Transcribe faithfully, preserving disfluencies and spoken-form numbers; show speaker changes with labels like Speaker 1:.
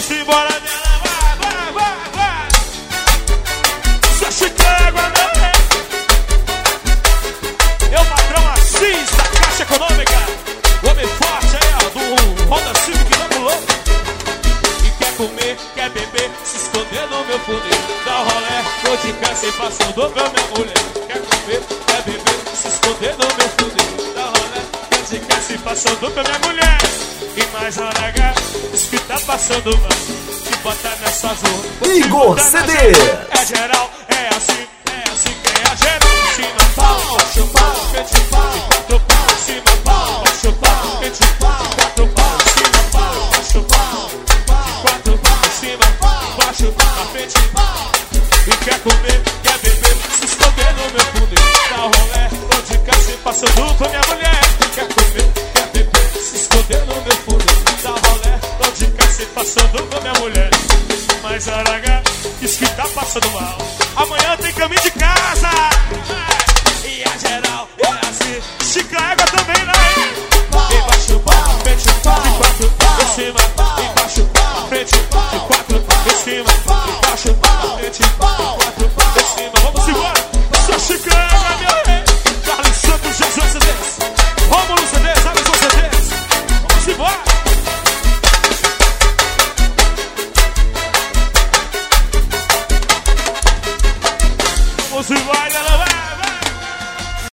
Speaker 1: Vamos embora dela, vai, vai, vai, vai. Sua chiclégua, meu rei. Eu, patrão Assis, da Caixa Econômica. O homem forte aí, ó, do Honda Civic Lambo Louco. E quer comer, quer beber, se esconder no meu fundo. Dá rolé, vou de cá sem passando pra minha mulher. Quer comer, quer beber, se esconder no meu fundo. Dá rolé, vou de cá sem passando pra minha mulher. E mais hora H, isso que tá passando mal. Te botar nessa zona.
Speaker 2: Igor C D.
Speaker 1: É geral, é assim, é assim que é a geral. Cima pau, baixo pau, frente pau, quatro pau, cima pau, baixo pau, frente pau, quatro pau, cima pau, baixo pau, quatro pau, cima pau, baixo pau, frente pau. E quer comer, quer beber, se esconder no meu fundo. Dá rolé, onde cá se passando pra minha mulher. Quer comer, quer beber, se esconder no meu fundo. Dá rolé, onde cá se passando pra minha mulher. Mas araga, isso que tá passando mal. Amanhã tem caminho de casa. E a geral é assim. Chica égua também, né? Embaixo, pau, frente, de quatro, em cima, embaixo, pra frente, de quatro, em cima, embaixo, pra frente, de quatro, em cima. Vamos embora. Sua chica égua, meu rei. Carlos Santos, Jesus C Ds. Rômulo C Ds, Alisson C Ds. Vamos embora. Vamos embora.